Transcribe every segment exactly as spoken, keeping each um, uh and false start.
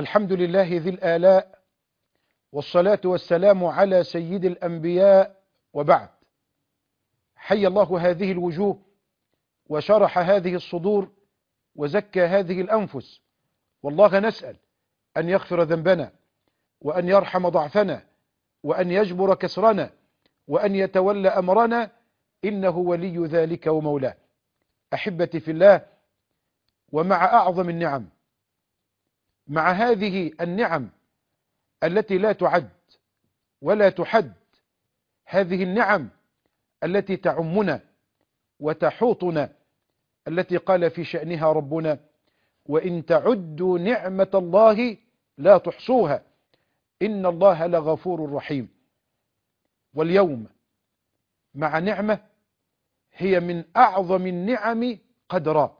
الحمد لله ذي الآلاء، والصلاة والسلام على سيد الأنبياء، وبعد. حي الله هذه الوجوه، وشرح هذه الصدور، وزكى هذه الأنفس. والله نسأل أن يغفر ذنبنا، وأن يرحم ضعفنا، وأن يجبر كسرنا، وأن يتولى أمرنا، إنه ولي ذلك ومولاه. أحبتي في الله، ومع أعظم النعم، مع هذه النعم التي لا تعد ولا تحد، هذه النعم التي تعمنا وتحوطنا، التي قال في شأنها ربنا: وإن تعدوا نعمة الله لا تحصوها إن الله لغفور رحيم. واليوم مع نعمة هي من أعظم النعم قدرا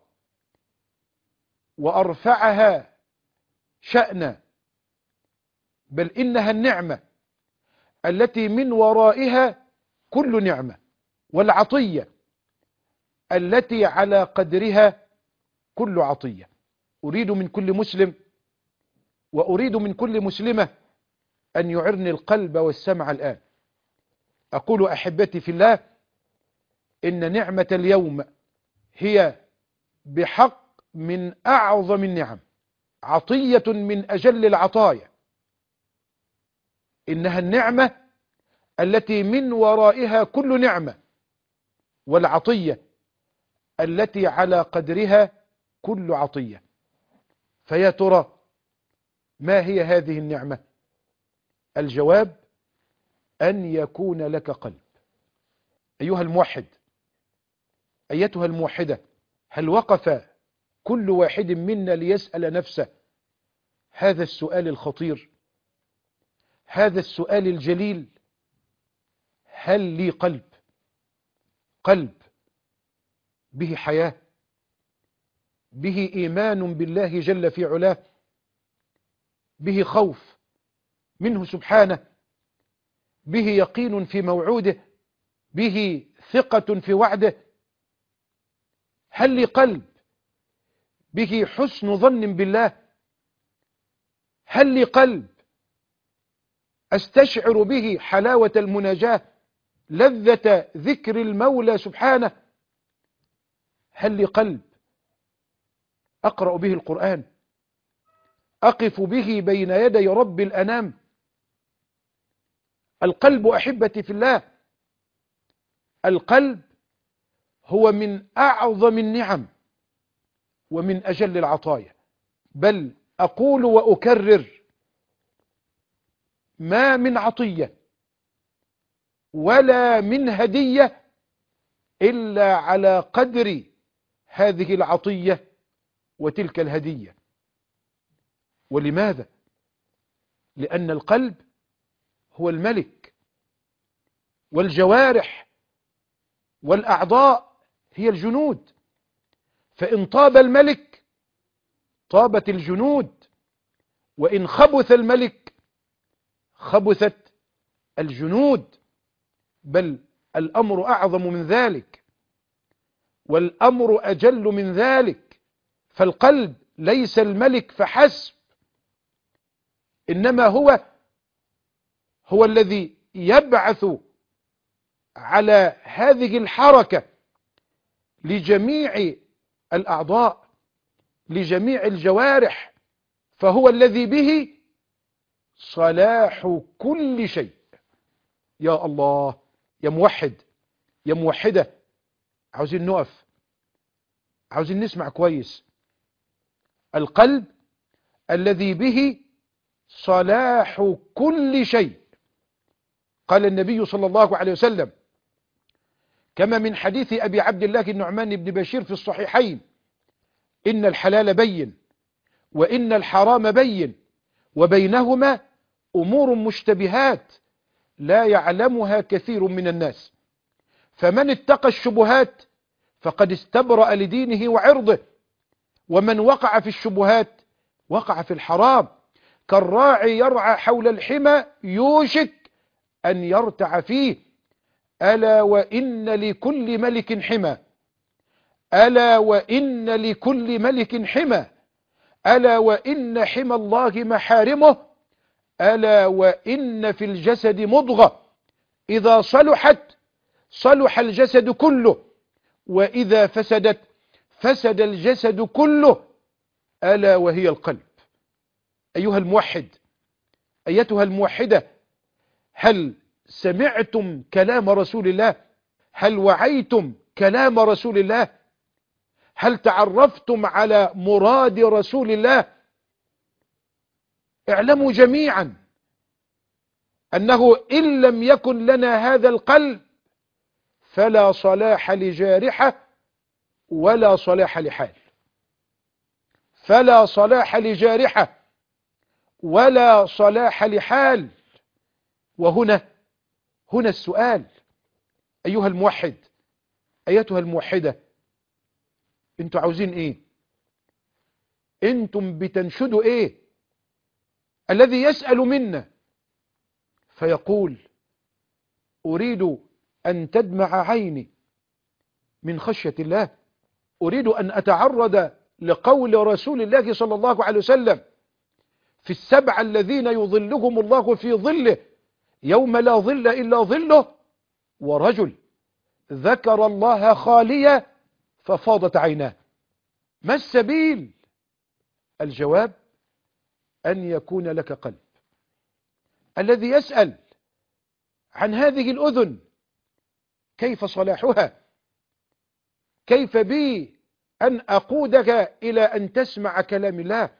وأرفعها شأنا، بل إنها النعمة التي من ورائها كل نعمة، والعطية التي على قدرها كل عطية. أريد من كل مسلم وأريد من كل مسلمة أن يعرني القلب والسمع الآن. أقول أحبتي في الله، إن نعمة اليوم هي بحق من أعظم النعم، عطية من أجل العطايا. إنها النعمة التي من ورائها كل نعمة، والعطية التي على قدرها كل عطية. فيا ترى ما هي هذه النعمة؟ الجواب: أن يكون لك قلب. أيها الموحد، أيتها الموحدة، هل وقف كل واحد منا ليسأل نفسه هذا السؤال الخطير، هذا السؤال الجليل؟ هل لي قلب؟ قلب به حياة، به إيمان بالله جل في علاه، به خوف منه سبحانه، به يقين في موعوده، به ثقة في وعده. هل لي قلب به حسن ظن بالله؟ هل لي قلب أستشعر به حلاوة المناجاة، لذة ذكر المولى سبحانه؟ هل لي قلب أقرأ به القرآن، أقف به بين يدي رب الأنام؟ القلب أحبتي في الله، القلب هو من أعظم النعم ومن أجل العطايا. بل أقول وأكرر: ما من عطية ولا من هدية إلا على قدر هذه العطية وتلك الهدية. ولماذا؟ لأن القلب هو الملك، والجوارح والأعضاء هي الجنود. فإن طاب الملك طابت الجنود، وإن خبث الملك خبثت الجنود. بل الأمر أعظم من ذلك، والأمر أجل من ذلك. فالقلب ليس الملك فحسب، إنما هو هو الذي يبعث على هذه الحركة لجميع الأعضاء، لجميع الجوارح. فهو الذي به صلاح كل شيء. يا الله، يا موحد، يا موحدة، عاوزين نقف، عاوزين نسمع كويس. القلب الذي به صلاح كل شيء. قال النبي صلى الله عليه وسلم كما من حديث أبي عبد الله النعمان بن بشير في الصحيحين: إن الحلال بين، وإن الحرام بين، وبينهما أمور مشتبهات لا يعلمها كثير من الناس، فمن اتقى الشبهات فقد استبرأ لدينه وعرضه، ومن وقع في الشبهات وقع في الحرام. كالراعي يرعى حول الحمى يوشك أن يرتع فيه. ألا وإن لكل ملك حمى، ألا وإن لكل ملك حمى، ألا وإن حمى الله محارمه، ألا وإن في الجسد مضغة إذا صلحت صلح الجسد كله، وإذا فسدت فسد الجسد كله، ألا وهي القلب. أيها الموحد، أيتها الموحدة، هل سمعتم كلام رسول الله؟ هل وعيتم كلام رسول الله؟ هل تعرفتم على مراد رسول الله؟ اعلموا جميعا أنه إن لم يكن لنا هذا القلب فلا صلاح لجارحة ولا صلاح لحال، فلا صلاح لجارحة ولا صلاح لحال. وهنا هنا السؤال، أيها الموحد، أيتها الموحدة، انتوا عاوزين ايه؟ انتم بتنشدوا ايه؟ الذي يسأل منا فيقول أريد أن تدمع عيني من خشية الله، أريد أن أتعرض لقول رسول الله صلى الله عليه وسلم في السبع الذين يظلهم الله في ظله يوم لا ظل إلا ظله، ورجل ذكر الله خاليا ففاضت عيناه. ما السبيل؟ الجواب أن يكون لك قلب. الذي يسأل عن هذه الأذن كيف صلاحها؟ كيف بي أن أقودك إلى أن تسمع كلام الله،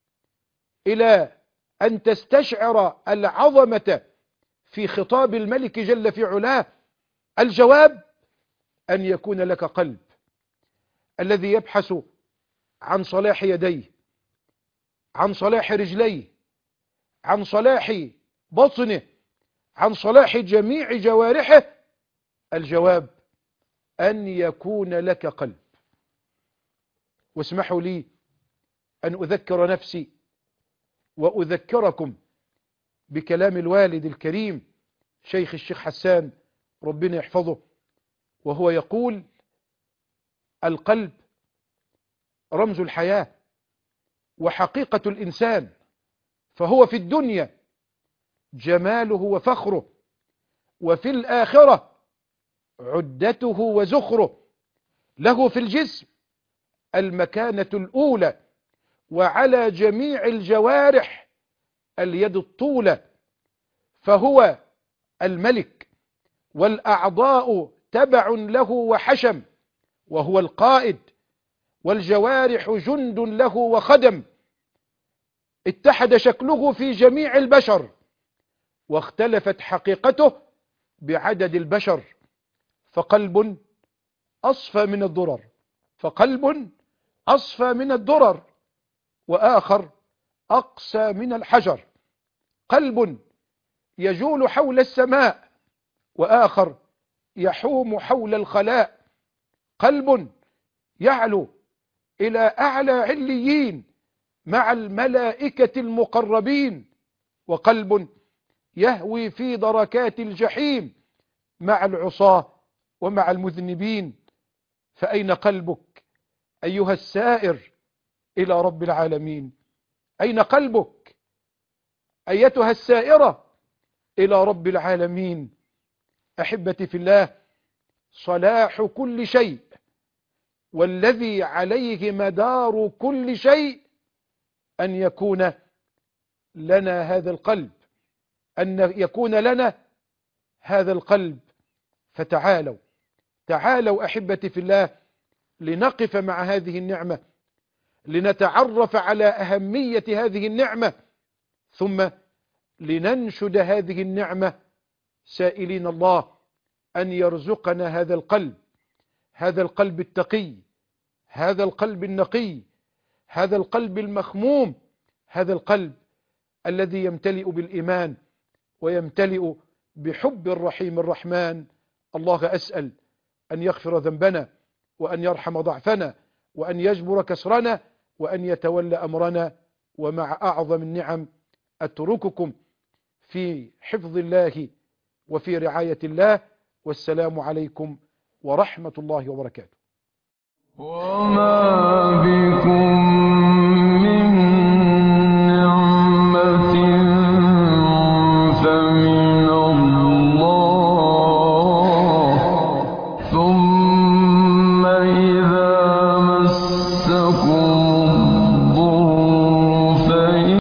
إلى أن تستشعر العظمة في خطاب الملك جل في علاه؟ الجواب أن يكون لك قلب. الذي يبحث عن صلاح يديه، عن صلاح رجليه، عن صلاح بطنه، عن صلاح جميع جوارحه، الجواب أن يكون لك قلب. واسمحوا لي أن أذكر نفسي وأذكركم بكلام الوالد الكريم شيخ الشيخ حسان ربنا يحفظه، وهو يقول: القلب رمز الحياة وحقيقة الإنسان، فهو في الدنيا جماله وفخره، وفي الآخرة عدته وزخره، له في الجسم المكانة الأولى، وعلى جميع الجوارح اليد الطولة، فهو الملك والأعضاء تبع له وحشم، وهو القائد، والجوارح جند له وخدم. اتحد شكله في جميع البشر، واختلفت حقيقته بعدد البشر، فقلب أصفى من الدرر، فقلب أصفى من الدرر، وآخر أقسى من الحجر. قلب يجول حول السماء، وآخر يحوم حول الخلاء. قلب يعلو إلى أعلى عليين مع الملائكة المقربين، وقلب يهوي في دركات الجحيم مع العصاة ومع المذنبين. فأين قلبك أيها السائر إلى رب العالمين؟ أين قلبك أيتها السائرة إلى رب العالمين؟ أحبتي في الله، صلاح كل شيء والذي عليه مدار كل شيء أن يكون لنا هذا القلب، أن يكون لنا هذا القلب. فتعالوا تعالوا أحبتي في الله لنقف مع هذه النعمة، لنتعرف على أهمية هذه النعمة، ثم لننشد هذه النعمة سائلين الله أن يرزقنا هذا القلب، هذا القلب التقي، هذا القلب النقي، هذا القلب المخموم، هذا القلب الذي يمتلئ بالإيمان ويمتلئ بحب الرحيم الرحمن. الله أسأل أن يغفر ذنبنا، وأن يرحم ضعفنا، وأن يجبر كسرنا، وأن يتولى أمرنا. ومع أعظم النعم أترككم في حفظ الله وفي رعاية الله، والسلام عليكم ورحمة الله وبركاته. وما بكم